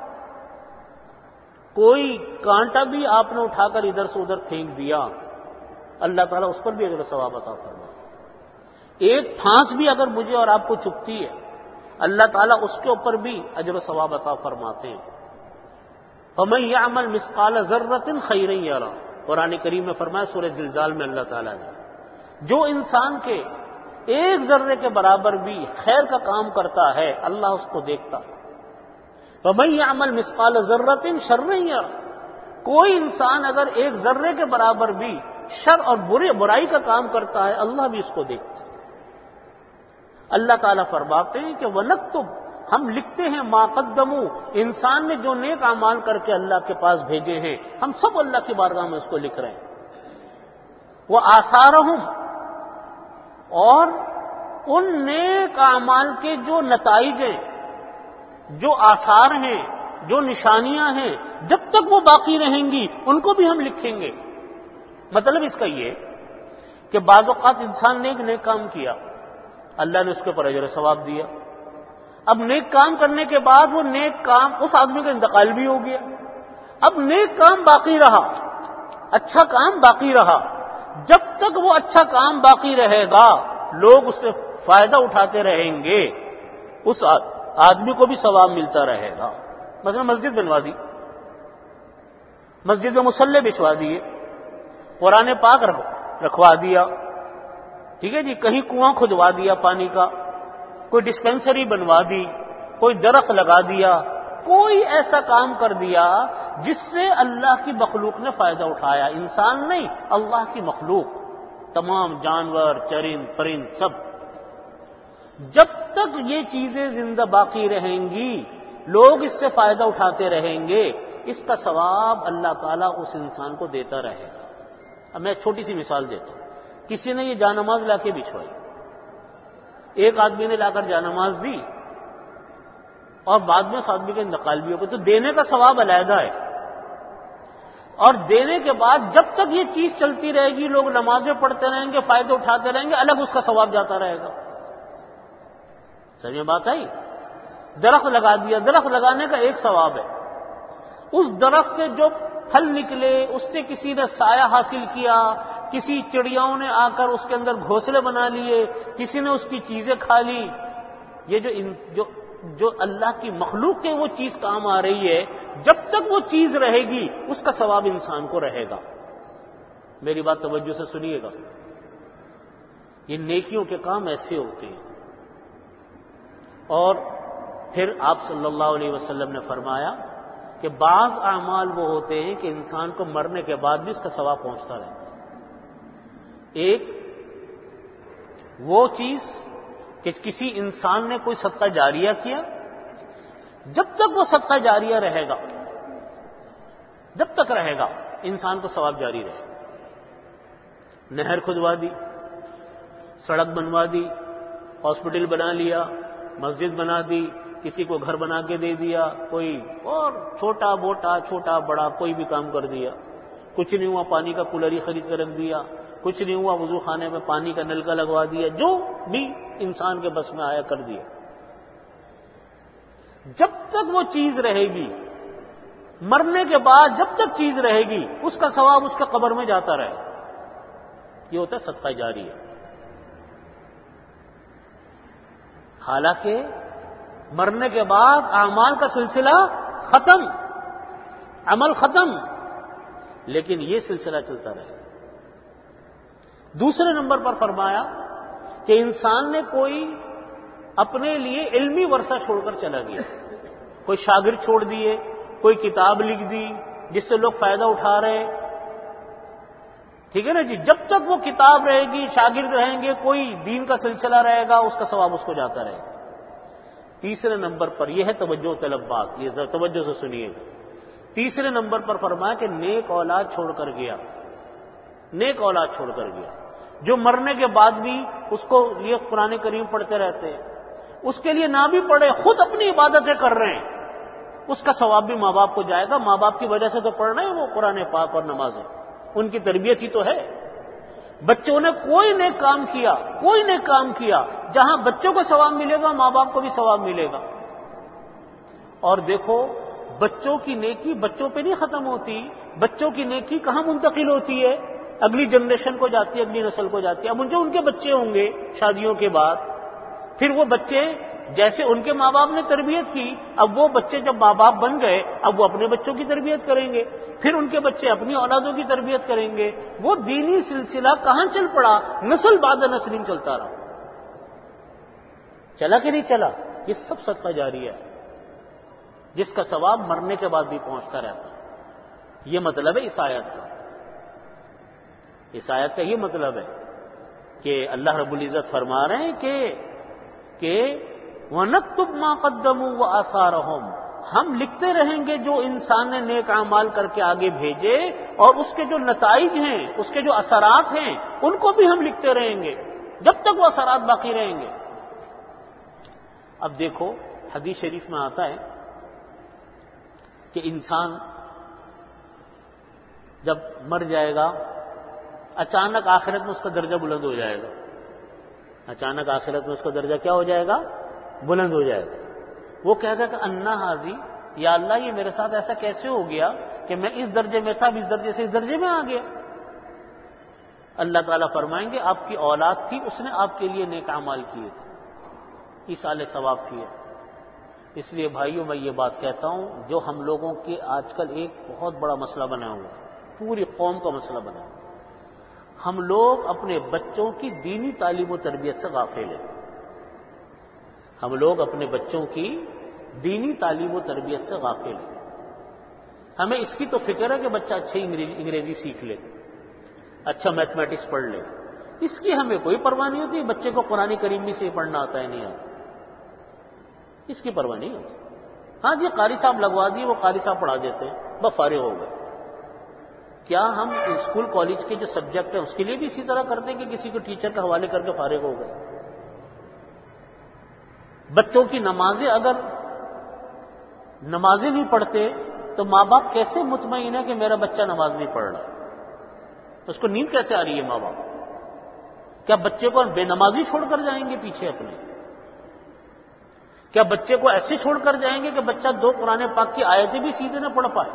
کوئی کانٹا بھی آپ نے اٹھا کر ادھر سے ادھر پھینک دیا اللہ تعالیٰ اس پر بھی اجر و ثواب عطا فرمائے۔ ایک پھانس بھی اگر مجھے اور آپ کو چبھتی ہے اللہ تعالیٰ اس کے اوپر بھی اجر و ثواب عطا فرماتے ہیں۔ فَمَن يَعْمَلْ مِثْقَالَ ذَرَّةٍ خَيْرًا يَرَهُ، قرآن کریم میں فرمایا سورہ زلزال میں اللہ تعالیٰ نے، جو انسان کے ایک ذرے کے برابر بھی خیر کا کام کرتا ہے اللہ اس کو دیکھتا۔ فَمَن يَعْمَلْ مِثْقَالَ ذَرَّةٍ شَرًّا يَرَهُ، کوئی انسان اگر ایک ذرے کے برابر بھی شر اور برے برائی کا کام کرتا ہے اللہ بھی اس کو دیکھتا ہے۔ اللہ تعالیٰ فرماتے ہیں کہ وَنَکْتُبْ، ہم لکھتے ہیں ما قدموا، انسان نے جو نیک اعمال کر کے اللہ کے پاس بھیجے ہیں ہم سب اللہ کی بارگاہ میں اس کو لکھ رہے ہیں۔ وَآثَارَهُمْ، اور ان نیک اعمال کے جو نتائج ہیں، جو آثار ہیں، جو نشانیاں ہیں، جب تک وہ باقی رہیں گی ان کو بھی ہم لکھیں گے۔ مطلب اس کا یہ کہ بعض اوقات انسان نے ایک نیک کام کیا، اللہ نے اس کے اوپر اجر و ثواب دیا، اب نیک کام کرنے کے بعد وہ نیک کام اس آدمی کا انتقال بھی ہو گیا، اب نیک کام باقی رہا، اچھا کام باقی رہا، جب تک وہ اچھا کام باقی رہے گا لوگ اس سے فائدہ اٹھاتے رہیں گے، اس آدمی کو بھی ثواب ملتا رہے گا۔ مثلا مسجد بنوا دی، مسجد میں مصلی بچھوا دیے، قرآن پاک رکھوا دیا، ٹھیک ہے جی، کہیں کنواں کھدوا دیا پانی کا، کوئی ڈسپینسری بنوا دی، کوئی درخت لگا دیا، کوئی ایسا کام کر دیا جس سے اللہ کی مخلوق نے فائدہ اٹھایا، انسان نہیں، اللہ کی مخلوق، تمام جانور، چرند پرند سب. جب تک یہ چیزیں زندہ باقی رہیں گی، لوگ اس سے فائدہ اٹھاتے رہیں گے، اس کا ثواب اللہ تعالیٰ اس انسان کو دیتا رہے گا. اب میں چھوٹی سی مثال دیتا ہوں. کسی نے یہ جانماز لا کے بچھوائی، ایک آدمی نے لا کر جانماز دی اور بعد میں اس آدمی کا انتقال بھی ہو گیا، تو دینے کا ثواب علیحدہ ہے. اور دینے کے بعد جب تک یہ چیز چلتی رہے گی، لوگ نمازیں پڑھتے رہیں گے، فائدے اٹھاتے رہیں گے، الگ اس کا ثواب جاتا رہے گا. سمجھ میں بات آئی؟ درخت لگا دیا، درخت لگانے کا ایک ثواب ہے، اس درخت سے جو پھل نکلے، اس سے کسی نے سایہ حاصل کیا، کسی چڑیاؤں نے آ کر اس کے اندر گھونسلے بنا لیے، کسی نے اس کی چیزیں کھا لی. یہ جو جو جو اللہ کی مخلوق کے وہ چیز کام آ رہی ہے، جب تک وہ چیز رہے گی اس کا ثواب انسان کو رہے گا. میری بات توجہ سے سنیے گا. یہ نیکیوں کے کام ایسے ہوتے ہیں. اور پھر آپ صلی اللہ علیہ وسلم نے فرمایا کہ بعض اعمال وہ ہوتے ہیں کہ انسان کو مرنے کے بعد بھی اس کا ثواب پہنچتا رہتا ہے. ایک وہ چیز کہ کسی انسان نے کوئی صدقہ جاریہ کیا، جب تک وہ صدقہ جاریہ رہے گا، جب تک رہے گا انسان کو ثواب جاری رہے گا. نہر کھدوا دی، سڑک بنوا دی، ہاسپٹل بنا لیا، مسجد بنا دی، کسی کو گھر بنا کے دے دیا، کوئی اور چھوٹا موٹا چھوٹا بڑا کوئی بھی کام کر دیا. کچھ نہیں ہوا، پانی کا کولر ہی خرید کر رکھ دیا. کچھ نہیں ہوا، وضو خانے میں پانی کا نل کا لگوا دیا. جو بھی انسان کے بس میں آیا کر دیا. جب تک وہ چیز رہے گی، مرنے کے بعد جب تک چیز رہے گی، اس کا ثواب اس کا قبر میں جاتا رہے. یہ ہوتا ہے صدقہ جاریہ. حالانکہ مرنے کے بعد اعمال کا سلسلہ ختم، عمل ختم، لیکن یہ سلسلہ چلتا رہے. دوسرے نمبر پر فرمایا کہ انسان نے کوئی اپنے لیے علمی ورثہ چھوڑ کر چلا گیا، کوئی شاگرد چھوڑ دیے، کوئی کتاب لکھ دی جس سے لوگ فائدہ اٹھا رہے. ٹھیک ہے نا جی؟ جب تک وہ کتاب رہے گی، شاگرد رہیں گے، کوئی دین کا سلسلہ رہے گا، اس کا ثواب اس کو جاتا رہے گا. تیسرے نمبر پر یہ ہے توجہ طلب بات، یہ توجہ سے سنیے گا. تیسرے نمبر پر فرمایا کہ نیک اولاد چھوڑ کر گیا، نیک اولاد چھوڑ کر گیا جو مرنے کے بعد بھی اس کو یہ قرآن کریم پڑھتے رہتے ہیں، اس کے لیے نہ بھی پڑھے، خود اپنی عبادتیں کر رہے ہیں، اس کا ثواب بھی ماں باپ کو جائے گا. ماں باپ کی وجہ سے تو پڑھ رہے ہیں وہ قرآن پاک اور نمازیں، ان کی تربیت ہی تو ہے. بچوں نے کوئی نیک کام کیا، کوئی نیک کام کیا، جہاں بچوں کو ثواب ملے گا ماں باپ کو بھی ثواب ملے گا. اور دیکھو بچوں کی نیکی بچوں پہ نہیں ختم ہوتی، بچوں کی نیکی کہاں منتقل ہوتی ہے؟ اگلی جنریشن کو جاتی ہے، اگلی نسل کو جاتی ہے. اب جو ان کے بچے ہوں گے شادیوں کے بعد، پھر وہ بچے جیسے ان کے ماں باپ نے تربیت کی، اب وہ بچے جب ماں باپ بن گئے، اب وہ اپنے بچوں کی تربیت کریں گے، پھر ان کے بچے اپنی اولادوں کی تربیت کریں گے. وہ دینی سلسلہ کہاں چل پڑا؟ نسل بعد نسل چلتا رہا. چلا کہ نہیں چلا؟ یہ سب صدقہ جاریہ ہے جس کا ثواب مرنے کے بعد بھی پہنچتا رہتا. یہ مطلب ہے اس آیت کا. اس آیت کا یہ مطلب ہے کہ اللہ رب العزت فرما رہے ہیں کہ کہ وَنَكْتُبْ مَا قَدَّمُوا وَآثَارَهُمْ، ہم لکھتے رہیں گے جو انسان نے نیک اعمال کر کے آگے بھیجے، اور اس کے جو نتائج ہیں، اس کے جو اثرات ہیں، ان کو بھی ہم لکھتے رہیں گے جب تک وہ اثرات باقی رہیں گے. اب دیکھو حدیث شریف میں آتا ہے کہ انسان جب مر جائے گا اچانک آخرت میں اس کا درجہ بلند ہو جائے گا. اچانک آخرت میں اس کا درجہ کیا ہو جائے گا؟ بلند ہو جائے گا. وہ کہے گا کہ انا حاضی، یا اللہ یہ میرے ساتھ ایسا کیسے ہو گیا کہ میں اس درجے میں تھا، اب اس درجے سے اس درجے میں آ گیا. اللہ تعالیٰ فرمائیں گے آپ کی اولاد تھی، اس نے آپ کے لیے نیک اعمال کیے تھے، ایصال ثواب کیے. اس لیے بھائیوں میں یہ بات کہتا ہوں، جو ہم لوگوں کے آج کل ایک بہت بڑا مسئلہ بنا ہوا ہے، پوری قوم کا مسئلہ بنا ہوا ہے، ہم لوگ اپنے بچوں کی دینی تعلیم و تربیت سے غافل ہیں. ہم لوگ اپنے بچوں کی دینی تعلیم و تربیت سے غافل ہیں. ہمیں اس کی تو فکر ہے کہ بچہ اچھی انگریزی سیکھ لے, اچھا میتھمیٹکس پڑھ لے, اس کی ہمیں کوئی پرواہ نہیں ہوتی. بچے کو قرآن کریم میں سے پڑھنا آتا ہے نہیں آتا, اس کی پرواہ نہیں ہوتی. ہاں جی قاری صاحب لگوا دیے, وہ قاری صاحب پڑھا دیتے ہیں, بس فارغ ہو گئے. کیا ہم اسکول کالج کے جو سبجیکٹ ہیں اس کے لیے بھی اسی طرح کرتے ہیں کہ کسی کو ٹیچر کے حوالے کر کے فارغ ہو گئے؟ بچوں کی نمازیں اگر نمازیں نہیں پڑھتے تو ماں باپ کیسے مطمئن ہے کہ میرا بچہ نماز نہیں پڑھ رہا؟ اس کو نیند کیسے آ رہی ہے ماں باپ؟ کیا بچے کو بے نمازی چھوڑ کر جائیں گے پیچھے اپنے؟ کیا بچے کو ایسے چھوڑ کر جائیں گے کہ بچہ دو قرآن پاک کی آیتیں بھی سیدھے نہ پڑھ پائے؟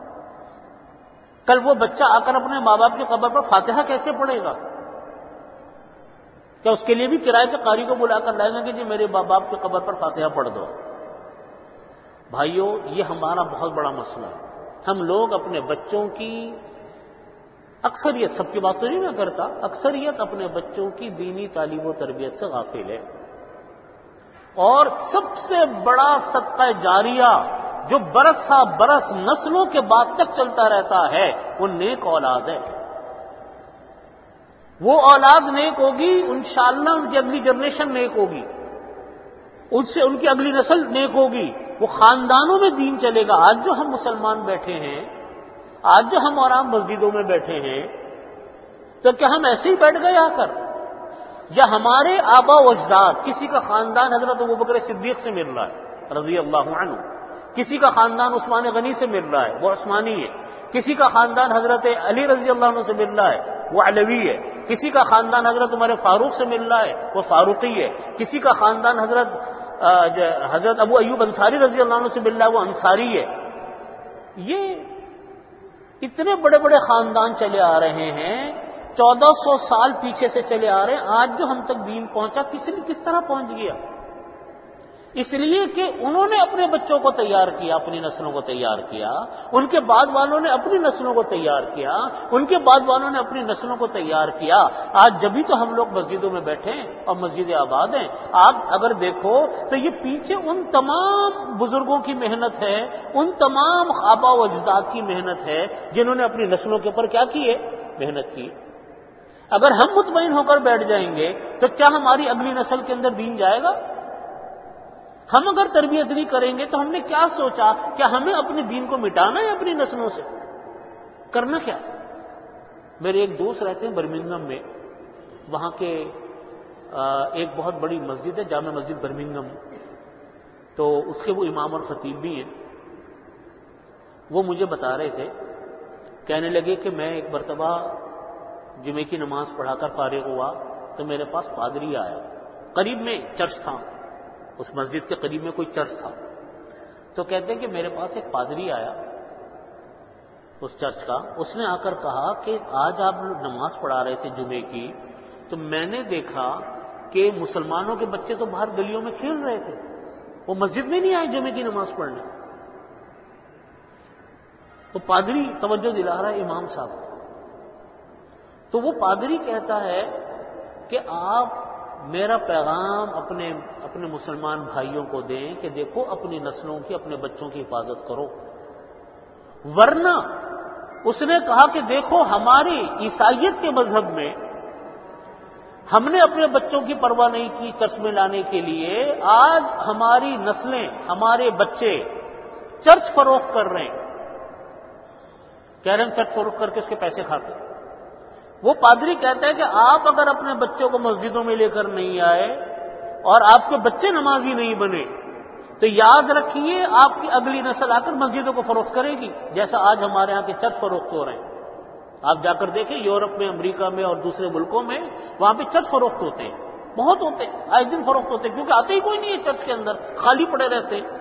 کل وہ بچہ آ کر اپنے ماں باپ کی قبر پر فاتحہ کیسے پڑھے گا؟ کیا اس کے لیے بھی کرائے کے قاری کو بلا کر لائیں گے کہ جی میرے ماں باپ کی قبر پر فاتحہ پڑھ دو؟ بھائیو, یہ ہمارا بہت بڑا مسئلہ ہے. ہم لوگ اپنے بچوں کی اکثریت, سب کی بات تو نہیں میں کرتا, اکثریت اپنے بچوں کی دینی تعلیم و تربیت سے غافل ہے. اور سب سے بڑا صدقہ جاریہ جو برس سا برس نسلوں کے بعد تک چلتا رہتا ہے وہ نیک اولاد ہے. وہ اولاد نیک ہوگی انشاءاللہ, ان کی اگلی جنریشن نیک ہوگی, ان سے ان کی اگلی نسل نیک ہوگی, وہ خاندانوں میں دین چلے گا. آج جو ہم مسلمان بیٹھے ہیں, آج جو ہم اور آپ مسجدوں میں بیٹھے ہیں, تو کیا ہم ایسے ہی بیٹھ گئے آ کر؟ یا ہمارے آبا و اجداد, کسی کا خاندان حضرت ابوبکر صدیق سے مل رہا ہے رضی اللہ عنہ, کسی کا خاندان عثمان غنی سے مل رہا ہے, وہ عثمانی ہے. کسی کا خاندان حضرت علی رضی اللہ عنہ سے مل رہا ہے, وہ علوی ہے. کسی کا خاندان حضرت عمر فاروق سے مل رہا ہے, وہ فاروقی ہے. کسی کا خاندان حضرت حضرت ابو ایوب انصاری رضی اللہ عنہ سے مل رہا ہے, وہ انصاری ہے. یہ اتنے بڑے بڑے خاندان چلے آ رہے ہیں, چودہ سو سال پیچھے سے چلے آ رہے ہیں. آج جو ہم تک دین پہنچا, کس لیے کس طرح پہنچ گیا؟ اس لیے کہ انہوں نے اپنے بچوں کو تیار کیا, اپنی نسلوں کو تیار کیا, ان کے بعد والوں نے اپنی نسلوں کو تیار کیا, ان کے بعد والوں نے اپنی نسلوں کو تیار کیا. آج جبھی تو ہم لوگ مسجدوں میں بیٹھے ہیں اور مسجدیں آباد ہیں. آپ اگر دیکھو تو یہ پیچھے ان تمام بزرگوں کی محنت ہے, ان تمام آبا و اجداد کی محنت ہے جنہوں نے اپنی نسلوں کے اوپر کیا کی ہے, محنت کی. اگر ہم مطمئن ہو کر بیٹھ جائیں گے تو کیا ہماری اگلی نسل کے اندر دین جائے گا؟ ہم اگر تربیت نہیں کریں گے تو ہم نے کیا سوچا کہ ہمیں اپنے دین کو مٹانا ہے اپنی نسلوں سے؟ کرنا کیا ہے؟ میرے ایک دوست رہتے ہیں برمنگھم میں, وہاں کے ایک بہت بڑی مسجد ہے, جامع مسجد برمنگھم, تو اس کے وہ امام اور خطیب بھی ہیں. وہ مجھے بتا رہے تھے, کہنے لگے کہ میں ایک مرتبہ جمعے کی نماز پڑھا کر فارغ ہوا تو میرے پاس پادری آیا, قریب میں چرچ تھا, اس مسجد کے قریب میں کوئی چرچ تھا. تو کہتے ہیں کہ میرے پاس ایک پادری آیا اس چرچ کا, اس نے آ کر کہا کہ آج آپ نماز پڑھا رہے تھے جمعے کی, تو میں نے دیکھا کہ مسلمانوں کے بچے تو باہر گلیوں میں کھیل رہے تھے, وہ مسجد میں نہیں آئے جمعے کی نماز پڑھنے. تو پادری توجہ دلا رہا ہے امام صاحب. تو وہ پادری کہتا ہے کہ آپ میرا پیغام اپنے اپنے مسلمان بھائیوں کو دیں کہ دیکھو اپنی نسلوں کی, اپنے بچوں کی حفاظت کرو. ورنہ اس نے کہا کہ دیکھو ہماری عیسائیت کے مذہب میں ہم نے اپنے بچوں کی پرواہ نہیں کی چرچ میں لانے کے لیے, آج ہماری نسلیں, ہمارے بچے چرچ فروخت کر رہے ہیں. کہہ رہے ہیں چرچ فروخت کر کے اس کے پیسے کھاتے. وہ پادری کہتا ہے کہ آپ اگر اپنے بچوں کو مسجدوں میں لے کر نہیں آئے اور آپ کے بچے نمازی نہیں بنے تو یاد رکھیے آپ کی اگلی نسل آ کر مسجدوں کو فروخت کرے گی, جیسا آج ہمارے ہاں کے چرچ فروخت ہو رہے ہیں. آپ جا کر دیکھیں یورپ میں, امریکہ میں اور دوسرے ملکوں میں, وہاں پہ چرچ فروخت ہوتے ہیں, بہت ہوتے ہیں, آج دن فروخت ہوتے ہیں, کیونکہ آتے ہی کوئی نہیں ہے چرچ کے اندر, خالی پڑے رہتے ہیں.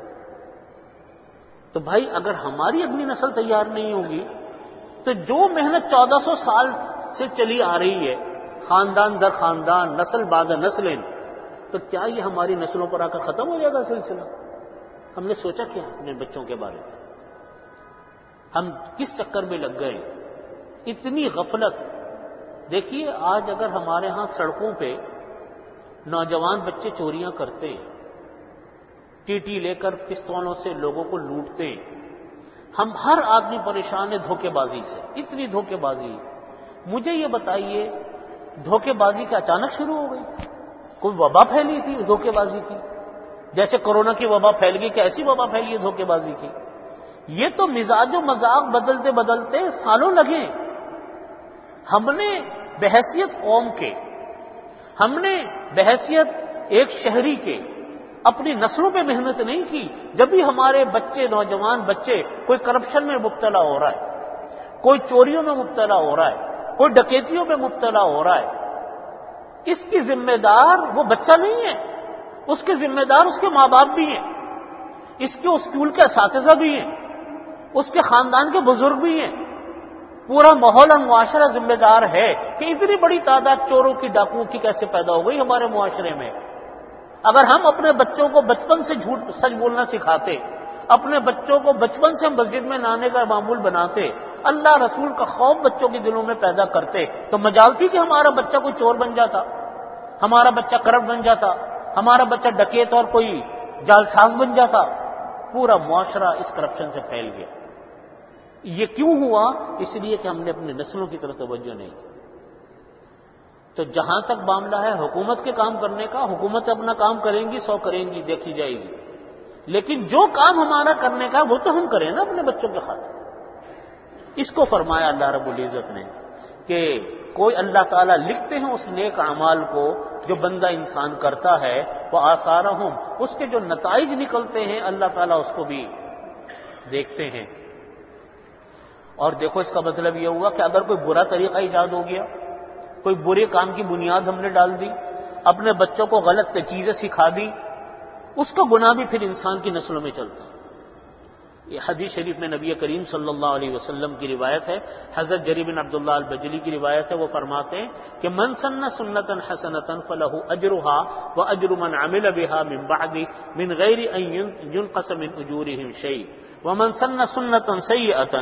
تو بھائی اگر ہماری اگلی نسل تیار نہیں ہوگی تو جو محنت چودہ سو سال سے چلی آ رہی ہے, خاندان در خاندان, نسل بعد نسل, تو کیا یہ ہماری نسلوں پر آ کر ختم ہو جائے گا سلسلہ؟ ہم نے سوچا کیا اپنے بچوں کے بارے میں؟ ہم کس چکر میں لگ گئے؟ اتنی غفلت. دیکھیے آج اگر ہمارے ہاں سڑکوں پہ نوجوان بچے چوریاں کرتے ہیں ٹی ٹی لے کر پستولوں سے لوگوں کو لوٹتے ہیں. ہم ہر آدمی پریشان ہے دھوکے بازی سے، اتنی دھوکے بازی. مجھے یہ بتائیے دھوکے بازی کا اچانک شروع ہو گئی؟ کوئی وبا پھیلی تھی دھوکے بازی کی؟ جیسے کورونا کی وبا پھیل گئی، کیسی وبا پھیلی ہے دھوکے بازی کی؟ یہ تو مزاج و مذاق بدلتے بدلتے سالوں لگے. ہم نے بحیثیت قوم کے، ہم نے بحیثیت ایک شہری کے اپنی نسلوں پہ محنت نہیں کی. جب بھی ہمارے بچے، نوجوان بچے کوئی کرپشن میں مبتلا ہو رہا ہے، کوئی چوریوں میں مبتلا ہو رہا ہے، کوئی ڈکیتیوں میں مبتلا ہو رہا ہے، اس کی ذمہ دار وہ بچہ نہیں ہے، اس کے ذمہ دار اس کے ماں باپ بھی ہیں، اس کے اسکول کے اساتذہ بھی ہیں، اس کے خاندان کے بزرگ بھی ہیں. پورا ماحول اور معاشرہ ذمہ دار ہے کہ اتنی بڑی تعداد چوروں کی، ڈاکوؤں کی کیسے پیدا ہو گئی ہمارے معاشرے میں. اگر ہم اپنے بچوں کو بچپن سے جھوٹ سچ بولنا سکھاتے، اپنے بچوں کو بچپن سے مسجد میں نانے کا معمول بناتے، اللہ رسول کا خوف بچوں کے دلوں میں پیدا کرتے، تو مجال تھی کہ ہمارا بچہ کوئی چور بن جاتا، ہمارا بچہ کرپٹ بن جاتا، ہمارا بچہ ڈکیت اور کوئی جعلساز بن جاتا. پورا معاشرہ اس کرپشن سے پھیل گیا. یہ کیوں ہوا؟ اس لیے کہ ہم نے اپنی نسلوں کی طرف توجہ نہیں کی. تو جہاں تک معاملہ ہے حکومت کے کام کرنے کا، حکومت اپنا کام کریں گی، سو کریں گی، دیکھی جائے گی. لیکن جو کام ہمارا کرنے کا وہ تو ہم کریں نا اپنے بچوں کے خاطر. اس کو فرمایا اللہ رب العزت نے کہ کوئی اللہ تعالیٰ لکھتے ہیں اس نیک اعمال کو جو بندہ انسان کرتا ہے، وہ آثارہم، اس کے جو نتائج نکلتے ہیں اللہ تعالیٰ اس کو بھی دیکھتے ہیں. اور دیکھو اس کا مطلب یہ ہوا کہ اگر کوئی برا طریقہ ایجاد ہو گیا، کوئی برے کام کی بنیاد ہم نے ڈال دی، اپنے بچوں کو غلط چیزیں سکھا دی، اس کا گناہ بھی پھر انسان کی نسلوں میں چلتا ہے. یہ حدیث شریف میں نبی کریم صلی اللہ علیہ وسلم کی روایت ہے، حضرت جریر بن عبداللہ البجلی کی روایت ہے. وہ فرماتے ہیں کہ من سن سنتا حسنتا فلہ اجرھا واجر من عمل بها من بعد من غیر ان ينقص من اجورهم شیء ومن سن سنتا سیئتا.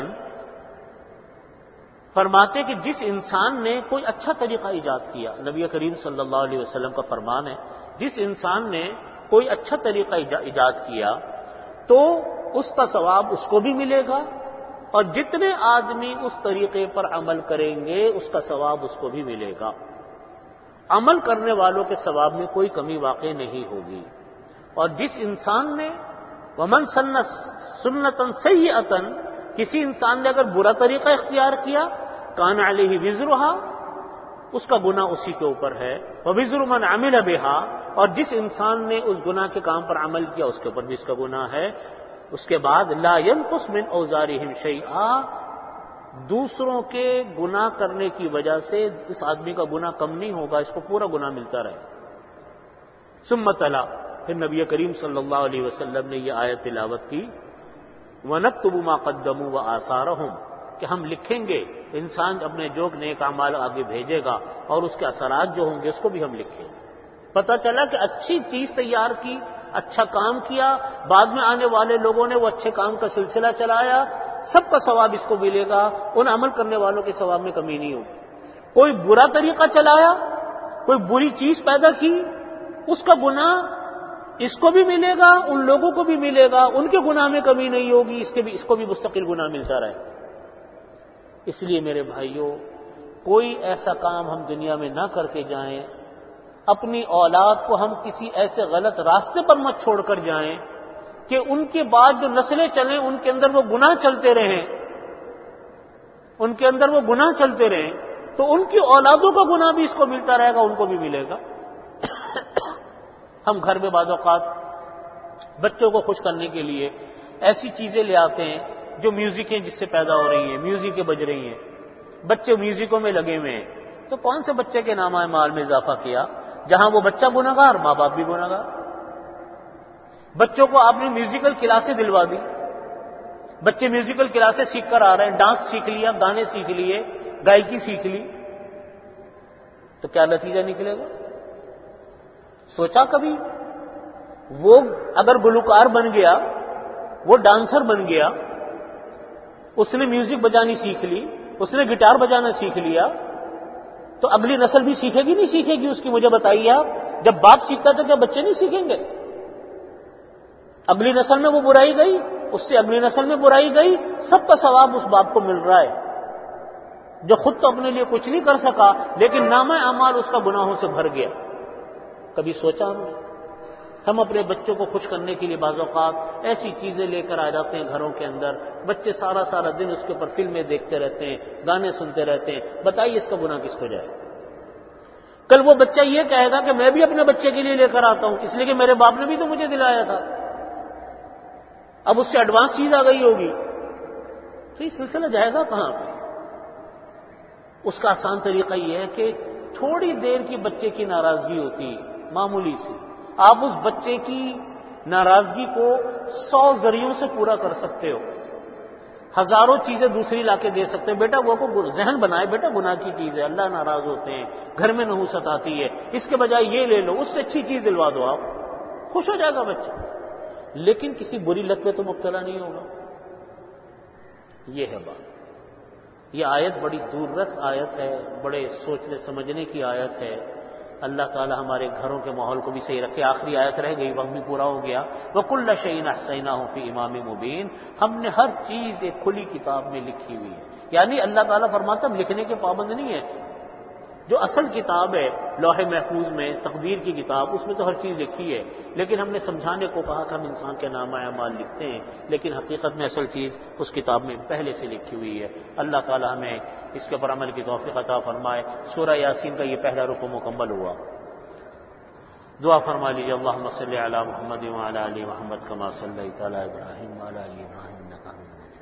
فرماتے کہ جس انسان نے کوئی اچھا طریقہ ایجاد کیا، نبی کریم صلی اللہ علیہ وسلم کا فرمان ہے، جس انسان نے کوئی اچھا طریقہ ایجاد کیا تو اس کا ثواب اس کو بھی ملے گا، اور جتنے آدمی اس طریقے پر عمل کریں گے اس کا ثواب اس کو بھی ملے گا. عمل کرنے والوں کے ثواب میں کوئی کمی واقع نہیں ہوگی. اور جس انسان نے ومن سن سنتا سیئتا، کسی انسان نے اگر برا طریقہ اختیار کیا، کان علیہ وزرھا، اس کا گناہ اسی کے اوپر ہے، ووزر من عمل بها، اور جس انسان نے اس گناہ کے کام پر عمل کیا اس کے اوپر بھی اس کا گناہ ہے. اس کے بعد لا ينقص من اوزارهم شیئا، دوسروں کے گناہ کرنے کی وجہ سے اس آدمی کا گناہ کم نہیں ہوگا، اس کو پورا گناہ ملتا رہے. ثم تلا، پھر نبی کریم صلی اللہ علیہ وسلم نے یہ آیت تلاوت کی، وَنَكْتُبُ مَا قَدَّمُوا وَآثَارَهُمْ، کہ ہم لکھیں گے، انسان اپنے جو نیک اعمال آگے بھیجے گا اور اس کے اثرات جو ہوں گے اس کو بھی ہم لکھیں گے. پتہ چلا کہ اچھی چیز تیار کی، اچھا کام کیا، بعد میں آنے والے لوگوں نے وہ اچھے کام کا سلسلہ چلایا، سب کا ثواب اس کو ملے گا، ان عمل کرنے والوں کے ثواب میں کمی نہیں ہوگی. کوئی برا طریقہ چلایا، کوئی بری چیز پیدا کی، اس کا گناہ اس کو بھی ملے گا، ان لوگوں کو بھی ملے گا، ان کے گناہ میں کمی نہیں ہوگی، اس کے بھی اس کو بھی مستقل گناہ ملتا رہے. اس لیے میرے بھائیوں، کوئی ایسا کام ہم دنیا میں نہ کر کے جائیں، اپنی اولاد کو ہم کسی ایسے غلط راستے پر مت چھوڑ کر جائیں کہ ان کے بعد جو نسلیں چلیں ان کے اندر وہ گناہ چلتے رہیں، ان کے اندر وہ گناہ چلتے رہیں، تو ان کی اولادوں کا گناہ بھی اس کو ملتا رہے گا، ان کو بھی ملے گا. ہم گھر میں بعض اوقات بچوں کو خوش کرنے کے لیے ایسی چیزیں لے آتے ہیں جو میوزک ہیں جس سے پیدا ہو رہی ہیں، میوزک بج رہی ہیں، بچے میوزکوں میں لگے ہوئے ہیں. تو کون سے بچے کے نام مال میں اضافہ کیا؟ جہاں وہ بچہ گناہگار، ماں باپ بھی گناہگار. بچوں کو آپ نے میوزیکل کلاسیں دلوا دی، بچے میوزیکل کلاسیں سیکھ کر آ رہے ہیں، ڈانس سیکھ لیا، گانے سیکھ لیے، گائکی سیکھ لی، تو کیا نتیجہ نکلے گا؟ سوچا کبھی؟ وہ اگر گلوکار بن گیا، وہ ڈانسر بن گیا، اس نے میوزک بجانی سیکھ لی، اس نے گٹار بجانا سیکھ لیا، تو اگلی نسل بھی سیکھے گی نہیں سیکھے گی اس کی؟ مجھے بتائیے آپ، جب باپ سیکھتا تو کیا بچے نہیں سیکھیں گے؟ اگلی نسل میں وہ برائی گئی، اس سے اگلی نسل میں برائی گئی، سب کا ثواب اس باپ کو مل رہا ہے جو خود تو اپنے لیے کچھ نہیں کر سکا، لیکن نامہ اعمال اس کا گناہوں سے بھر گیا۔ کبھی سوچا ہم نے؟ ہم اپنے بچوں کو خوش کرنے کے لیے بعض اوقات ایسی چیزیں لے کر آ جاتے ہیں گھروں کے اندر، بچے سارا سارا دن اس کے اوپر فلمیں دیکھتے رہتے ہیں، گانے سنتے رہتے ہیں، بتائیے اس کا گناہ کس کو جائے؟ کل وہ بچہ یہ کہے گا کہ میں بھی اپنے بچے کے لیے لے کر آتا ہوں، اس لیے کہ میرے باپ نے بھی تو مجھے دلایا تھا، اب اس سے ایڈوانس چیز آ گئی ہوگی، تو یہ سلسلہ جائے گا کہاں پہ؟ اس کا آسان طریقہ یہ ہے کہ تھوڑی دیر کی بچے کی ناراضگی ہوتی ہے، معمولی سی، آپ اس بچے کی ناراضگی کو سو ذریعوں سے پورا کر سکتے ہو، ہزاروں چیزیں دوسری لا کے دے سکتے ہیں، بیٹا وہ کو ذہن بنائے، بیٹا گناہ کی چیز ہے، اللہ ناراض ہوتے ہیں، گھر میں نحوست آتی ہے، اس کے بجائے یہ لے لو، اس سے اچھی چیز دلوا دو، آپ خوش ہو جائے گا بچہ، لیکن کسی بری لت میں تو مبتلا نہیں ہوگا۔ یہ ہے بات۔ یہ آیت بڑی دور رس آیت ہے، بڑے سوچنے سمجھنے کی آیت ہے۔ اللہ تعالی ہمارے گھروں کے ماحول کو بھی صحیح رکھے۔ آخری آیت رہ گئی، وقت بھی پورا ہو گیا۔ وَكُلَّ شَيْءٍ أَحْصَيْنَاهُ فِي إِمَامٍ مُبِينٍ، ہم نے ہر چیز ایک کھلی کتاب میں لکھی ہوئی ہے، یعنی اللہ تعالیٰ فرماتا ہم لکھنے کے پابند نہیں ہے، جو اصل کتاب ہے لوح محفوظ میں تقدیر کی کتاب، اس میں تو ہر چیز لکھی ہے، لیکن ہم نے سمجھانے کو کہا کہ ہم انسان کے نامہ اعمال لکھتے ہیں، لیکن حقیقت میں اصل چیز اس کتاب میں پہلے سے لکھی ہوئی ہے۔ اللہ تعالی ہمیں اس کے پر عمل کی توفیق عطا فرمائے۔ سورہ یاسین کا یہ پہلا رکوع مکمل ہوا۔ دعا فرما لیجیے، اللہم صلی علی محمد وعلی آل محمد کما صلیت علی ابراہیم وعلی آل ابراہیم انک حمید مجید۔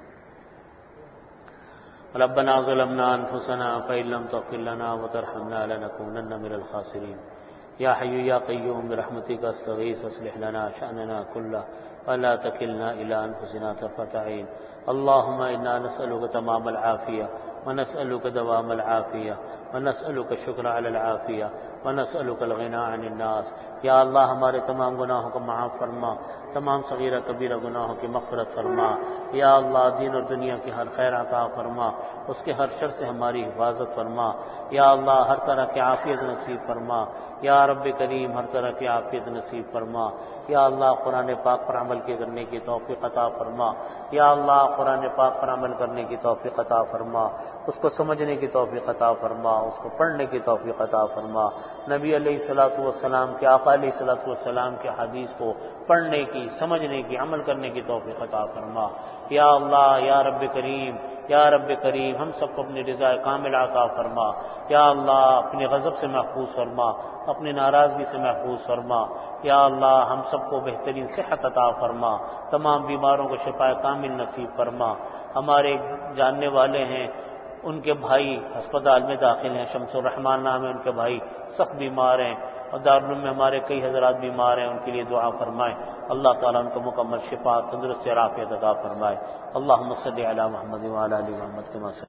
ربنا ظلمنا انفسنا فإن لم تغفر لنا وترحمنا لنكونن من الخاسرين۔ یا حی یا قیوم برحمتک استغیث اصلح لنا شأننا كله ولا تکلنا إلى انفسنا طرفة عین۔ اللهم انا نسألك تمام العافية ونسألك دوام العافية ونسألك الشكر على العافية ونسألك الغنى عن الناس۔ یا اللہ ہمارے تمام گناہوں کو معاف فرما، تمام صغیرہ کبیرہ گناہوں کی مغفرت فرما۔ یا اللہ دین اور دنیا کی ہر خیر عطا فرما، اس کے ہر شر سے ہماری حفاظت فرما۔ یا اللہ ہر طرح کی عافیت نصیب فرما۔ یا رب کریم ہر طرح کی عافیت نصیب فرما۔ یا اللہ قرآن پاک پر عمل کرنے کی توفیق عطا فرما۔ یا اللہ قرآن پاک پر عمل کرنے کی توفیق عطا فرما، اس کو سمجھنے کی توفیق عطا فرما، اس کو پڑھنے کی توفیق عطا فرما۔ نبی علیہ الصلوۃ والسلام کے آقا علیہ الصلوۃ والسلام کے حدیث کو پڑھنے کی، سمجھنے کی، عمل کرنے کی توفیق عطا فرما۔ یا اللہ یا رب کریم یا رب کریم ہم سب کو اپنی رضا کامل عطا فرما۔ یا اللہ اپنے غضب سے محفوظ فرما، اپنی ناراضگی سے محفوظ فرما۔ یا اللہ ہم سب کو بہترین صحت عطا فرما، تمام بیماروں کو شفا کامل نصیب فرما۔ ہمارے جاننے والے ہیں، ان کے بھائی ہسپتال میں داخل ہیں، شمس الرحمان نام ہے ان کے بھائی، سخت بیمار ہیں، اور دارالعلوم میں ہمارے کئی حضرات بیمار ہیں، ان کے لیے دعا فرمائیں۔ اللہ تعالیٰ ان کو مکمل شفا، تندرست عافیت عطا فرمائے۔ اللہم صلی علی محمد وعلی آل محمد کما